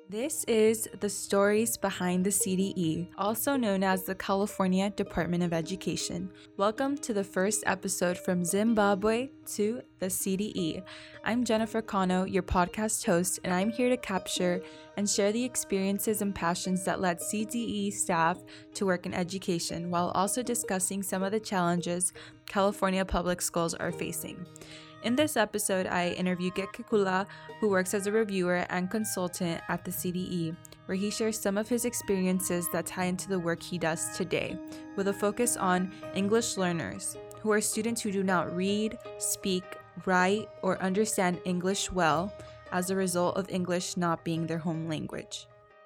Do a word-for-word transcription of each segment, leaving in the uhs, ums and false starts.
This is the stories behind the C D E, also known as the California Department of Education. Welcome to the first episode from Zimbabwe to the C D E. I'm Jennifer Cano, your podcast host, and I'm here to capture and share the experiences and passions that led C D E staff to work in education, while also discussing some of the challenges California public schools are facing. In this episode, I interview Git Kekula, who works as a reviewer and consultant at the C D E, where he shares some of his experiences that tie into the work he does today, with a focus on English learners, who are students who do not read, speak, write, or understand English well as a result of English not being their home language.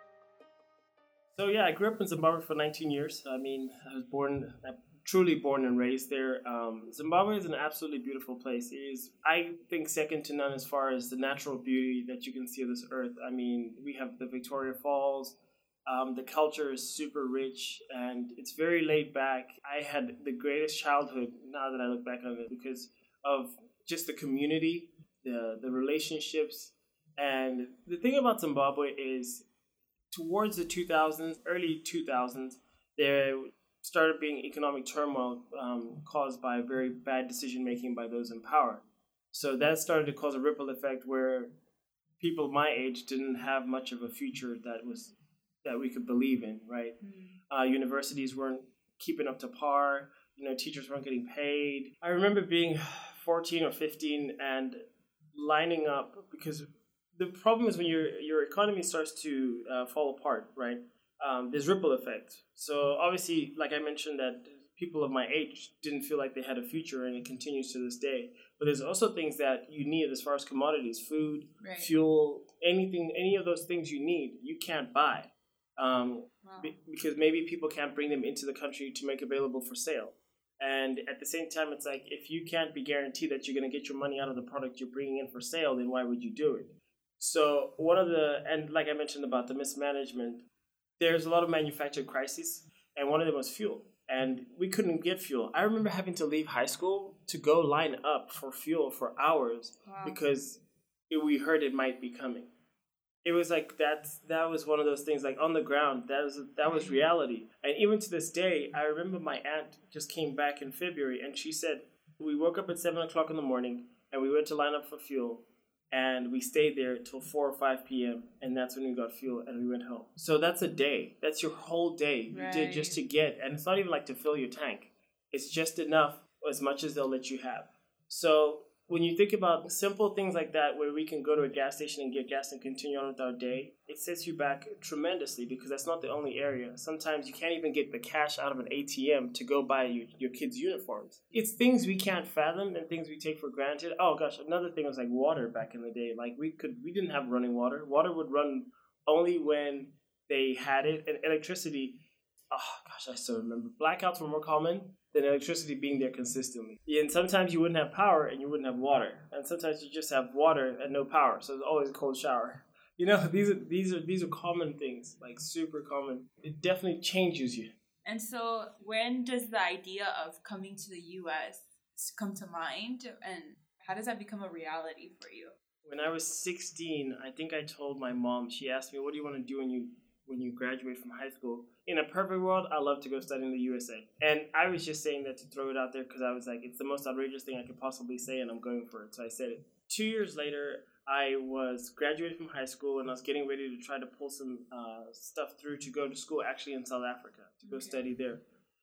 So yeah, I grew up in Zimbabwe for nineteen years. I mean, I was born, truly born and raised there. Um, Zimbabwe is an absolutely beautiful place. It is, I think, second to none as far as the natural beauty that you can see of this earth. I mean, we have the Victoria Falls. Um, the culture is super rich and it's very laid back. I had the greatest childhood now that I look back on it because of just the community, the the relationships. And the thing about Zimbabwe is towards the two thousands, early two thousands, there started being economic turmoil um, caused by very bad decision-making by those in power. So that started to cause a ripple effect where people my age didn't have much of a future that was that we could believe in, right? Mm. Uh, universities weren't keeping up to par. You know, teachers weren't getting paid. I remember being fourteen or fifteen and lining up because the problem is when your your economy starts to uh, fall apart, right? Um, there's ripple effect. So obviously, like I mentioned, that people of my age didn't feel like they had a future, and it continues to this day. But there's also things that you need as far as commodities, food, right. fuel, anything, any of those things you need, you can't buy um, wow. b- because maybe people can't bring them into the country to make available for sale. And at the same time, it's like if you can't be guaranteed that you're going to get your money out of the product you're bringing in for sale, then why would you do it? So one of the, and like I mentioned about the mismanagement, there's a lot of manufactured crises, and one of them was fuel. And we couldn't get fuel. I remember having to leave high school to go line up for fuel for hours wow. because it, we heard it might be coming. It was like that. That was one of those things. Like on the ground, that was that was reality. And even to this day, I remember my aunt just came back in February, and she said we woke up at seven o'clock in the morning, and we went to line up for fuel. And we stayed there till four or five p.m. And that's when we got fuel and we went home. So that's a day. That's your whole day you right. did just to get. And it's not even like to fill your tank. It's just enough as much as they'll let you have. So when you think about simple things like that where we can go to a gas station and get gas and continue on with our day, it sets you back tremendously because that's not the only area. Sometimes you can't even get the cash out of an A T M to go buy your, your kids' uniforms. It's things we can't fathom and things we take for granted. Oh gosh, another thing was like water back in the day. Like we could, we didn't have running water. Water would run only when they had it. And electricity, oh gosh, I still remember. Blackouts were more common than electricity being there consistently. And sometimes you wouldn't have power and you wouldn't have water. And sometimes you just have water and no power. So there's always a cold shower. You know, these are these are these are common things, like super common. It definitely changes you. And so when does the idea of coming to the U S come to mind? And how does that become a reality for you? When I was sixteen, I think I told my mom, she asked me, what do you want to do when you when you graduate from high school? In a perfect world, I'd love to go study in the U S A. And I was just saying that to throw it out there because I was like, it's the most outrageous thing I could possibly say, and I'm going for it. So I said it. Two years later, I was graduating from high school, and I was getting ready to try to pull some uh, stuff through to go to school actually in South Africa, to go okay. study there.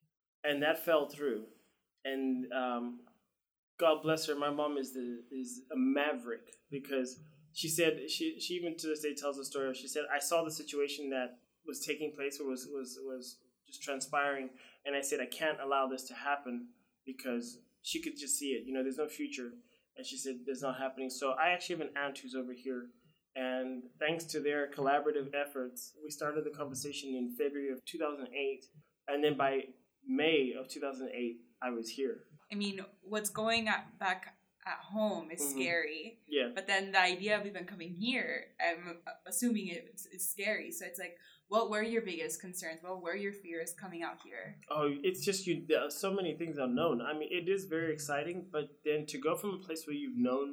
And that fell through. And um, God bless her, my mom is the is a maverick because she said, she she even to this day tells the story. She said, I saw the situation that was taking place or was, was, was just transpiring. And I said, I can't allow this to happen because she could just see it. You know, there's no future. And she said, it's not happening. So I actually have an aunt who's over here. And thanks to their collaborative efforts, we started the conversation in February of two thousand eight. And then by May of two thousand eight, I was here. I mean, what's going at, back at home is mm-hmm. scary. Yeah. But then the idea of even coming here, I'm assuming it's, it's scary. So it's like, what were your biggest concerns? What were your fears coming out here? Oh, it's just you. There are so many things unknown. I mean, it is very exciting, but then to go from a place where you've known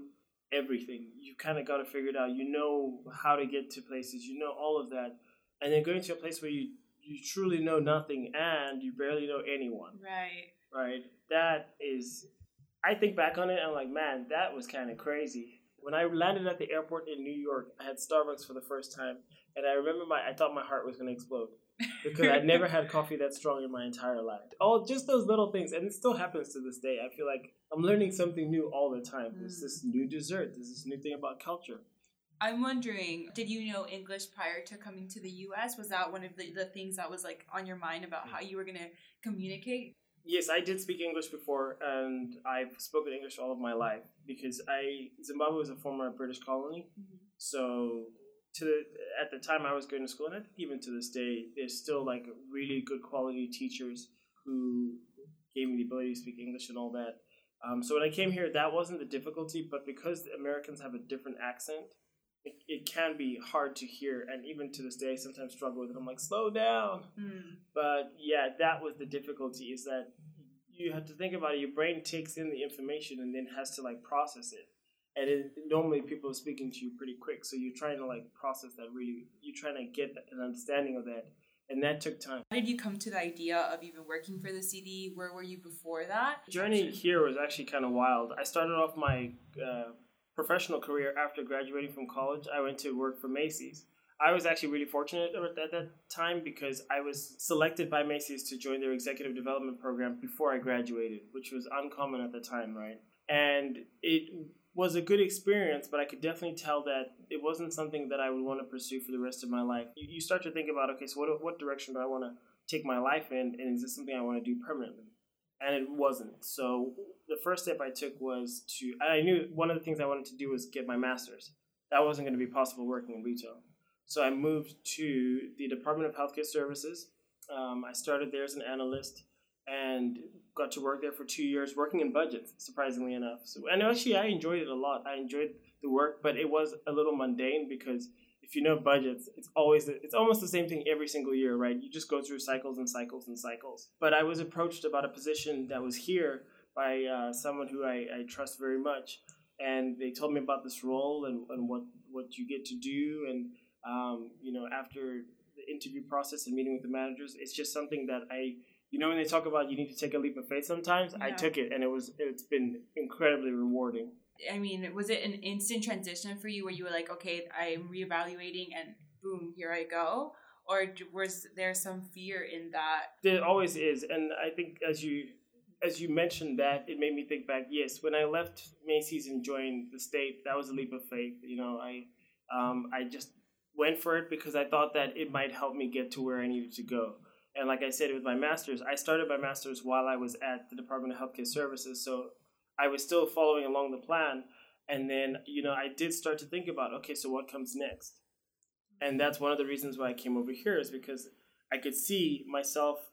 everything. You kind of got to figure it out. You know how to get to places. You know all of that. And then going to a place where you, you truly know nothing and you barely know anyone. Right. Right? That is, I think back on it, I'm like, man, that was kind of crazy. When I landed at the airport in New York, I had Starbucks for the first time. And I remember my, I thought my heart was going to explode. Because I'd never had coffee that strong in my entire life. All just those little things, and it still happens to this day. I feel like I'm learning something new all the time. Mm. There's this new dessert. There's this new thing about culture. I'm wondering, did you know English prior to coming to the U S? Was that one of the, the things that was like on your mind about how you were going to communicate? Yes, I did speak English before, and I've spoken English all of my life because I Zimbabwe was a former British colony, mm-hmm. so. To the, at the time I was going to school, and I think even to this day, there's still like really good quality teachers who gave me the ability to speak English and all that. Um, so when I came here, that wasn't the difficulty, but because the Americans have a different accent, it, it can be hard to hear, and even to this day, I sometimes struggle with it. I'm like, slow down. Mm. But yeah, that was the difficulty, is that you have to think about it. Your brain takes in the information and then has to like process it. And it, normally people are speaking to you pretty quick, so you're trying to like process that really. You're trying to get an understanding of that, and that took time. How did you come to the idea of even working for the C D E? Where were you before that? The journey here was actually kind of wild. I started off my uh, professional career after graduating from college. I went to work for Macy's. I was actually really fortunate at that time because I was selected by Macy's to join their executive development program before I graduated, which was uncommon at the time, right? And it was a good experience, but I could definitely tell that it wasn't something that I would want to pursue for the rest of my life. You, you start to think about, okay, so what what direction do I want to take my life in, and is this something I want to do permanently? And it wasn't. So the first step I took was to, I knew one of the things I wanted to do was get my master's. That wasn't going to be possible working in retail. So I moved to the Department of Healthcare Services. Um, I started there as an analyst and got to work there for two years working in budgets, surprisingly enough. So, and actually, I enjoyed it a lot. I enjoyed the work, but it was a little mundane because if you know budgets, it's always it's almost the same thing every single year, right? You just go through cycles and cycles and cycles. But I was approached about a position that was here by uh, someone who I, I trust very much, and they told me about this role and, and what, what you get to do. And um, you know, after the interview process and meeting with the managers, it's just something that I. You know, when they talk about you need to take a leap of faith sometimes, yeah. I took it, and it was, it's been incredibly rewarding. I mean, was it an instant transition for you where you were like, okay, I'm reevaluating and boom, here I go? Or was there some fear in that? There always is. And I think as you as you mentioned that, it made me think back, yes, when I left Macy's and joined the state, that was a leap of faith. You know, I um, I just went for it because I thought that it might help me get to where I needed to go. And like I said, with my master's, I started my master's while I was at the Department of Healthcare Services. So I was still following along the plan. And then, you know, I did start to think about, okay, so what comes next? And that's one of the reasons why I came over here, is because I could see myself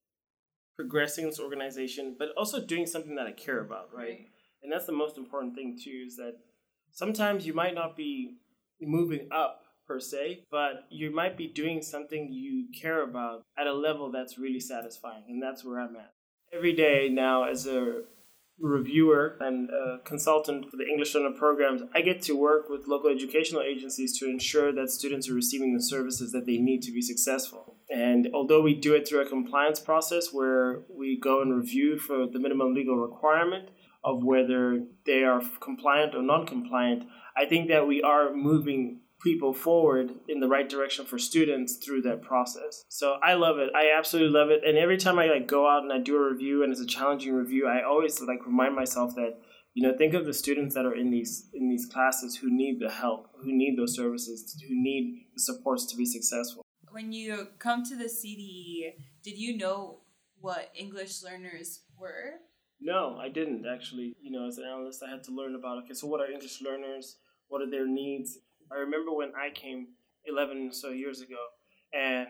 progressing this organization, but also doing something that I care about, right? right? And that's the most important thing, too, is that sometimes you might not be moving up per se, but you might be doing something you care about at a level that's really satisfying, and that's where I'm at. Every day now, as a reviewer and a consultant for the English Learner programs, I get to work with local educational agencies to ensure that students are receiving the services that they need to be successful. And although we do it through a compliance process where we go and review for the minimum legal requirement of whether they are compliant or non-compliant, I think that we are moving people forward in the right direction for students through that process. So I love it. I absolutely love it. And every time I like go out and I do a review and it's a challenging review, I always like remind myself that, you know, think of the students that are in these in these classes who need the help, who need those services, who need the supports to be successful. When you come to the C D E, did you know what English learners were? No, I didn't actually. You know, as an analyst, I had to learn about, okay, so what are English learners? What are their needs? I remember when I came eleven or so years ago, and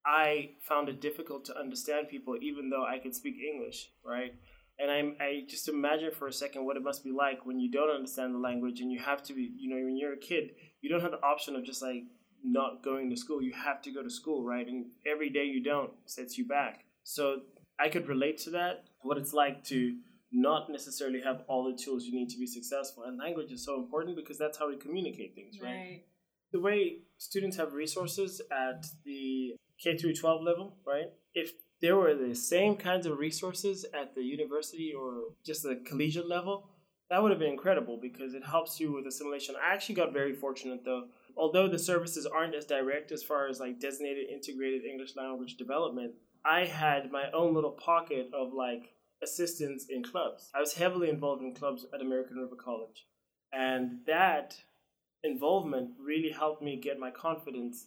I found it difficult to understand people even though I could speak English, right? And I I just imagine for a second what it must be like when you don't understand the language and you have to be, you know, when you're a kid, you don't have the option of just like not going to school. You have to go to school, right? And every day you don't sets you back. So I could relate to that, what it's like to not necessarily have all the tools you need to be successful. And language is so important because that's how we communicate things, right? right? The way students have resources at the K through twelve level, right? If there were the same kinds of resources at the university or just the collegiate level, that would have been incredible because it helps you with assimilation. I actually got very fortunate though. Although the services aren't as direct as far as like designated integrated English language development, I had my own little pocket of like assistance in clubs. I was heavily involved in clubs at American River College. And that involvement really helped me get my confidence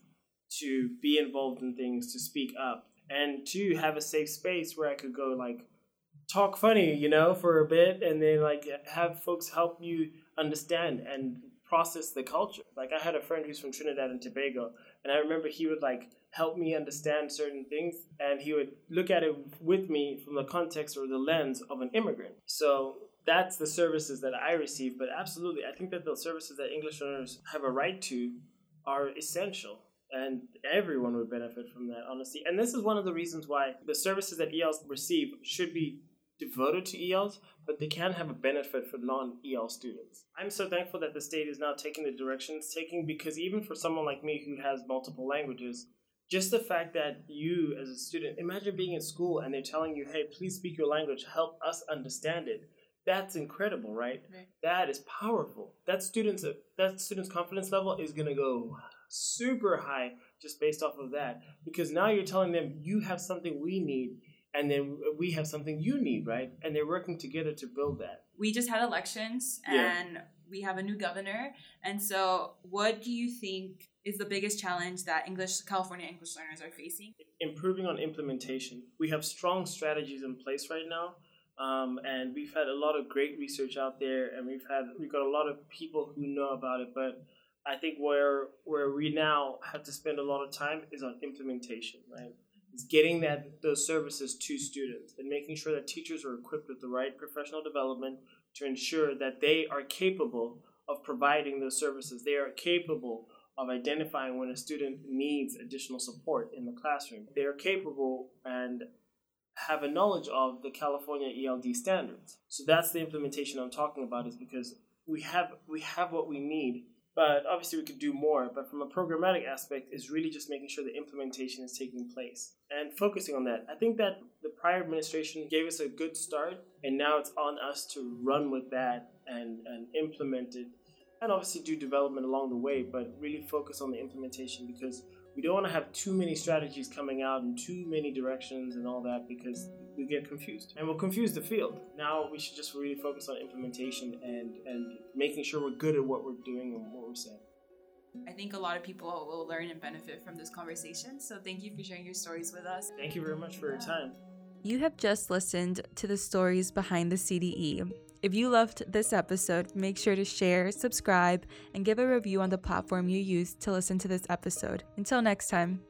to be involved in things, to speak up, and to have a safe space where I could go like talk funny, you know, for a bit, and then like have folks help you understand and process the culture. Like I had a friend who's from Trinidad and Tobago, and I remember he would like help me understand certain things, and he would look at it with me from the context or the lens of an immigrant. So that's the services that I receive. But absolutely, I think that the services that English learners have a right to are essential. And everyone would benefit from that, honestly. And this is one of the reasons why the services that E Ls receive should be devoted to E Ls, but they can have a benefit for non-E L students. I'm so thankful that the state is now taking the direction it's taking, because even for someone like me who has multiple languages, just the fact that you as a student, imagine being in school and they're telling you, hey, please speak your language, help us understand it. That's incredible, right? right? That is powerful. That students, that student's confidence level is going to go super high just based off of that, because now you're telling them you have something we need, and then we have something you need, right? And they're working together to build that. We just had elections, and yeah. we have a new governor. And so what do you think is the biggest challenge that English California English learners are facing? Improving on implementation. We have strong strategies in place right now. Um, and we've had a lot of great research out there, and we've had we've got a lot of people who know about it. But I think where where we now have to spend a lot of time is on implementation, right? It's getting that those services to students and making sure that teachers are equipped with the right professional development to ensure that they are capable of providing those services. They are capable of identifying when a student needs additional support in the classroom. They are capable and have a knowledge of the California E L D standards. So that's the implementation I'm talking about, is because we have we have what we need, but obviously we could do more. But from a programmatic aspect, is really just making sure the implementation is taking place and focusing on that. I think that the prior administration gave us a good start, and now it's on us to run with that and, and implement it, and obviously do development along the way, but really focus on the implementation, because we don't want to have too many strategies coming out in too many directions and all that, because we get confused and we'll confuse the field. Now we should just really focus on implementation and, and making sure we're good at what we're doing and what we're saying. I think a lot of people will learn and benefit from this conversation. So thank you for sharing your stories with us. Thank you very much for your time. You have just listened to the stories behind the C D E. If you loved this episode, make sure to share, subscribe, and give a review on the platform you use to listen to this episode. Until next time.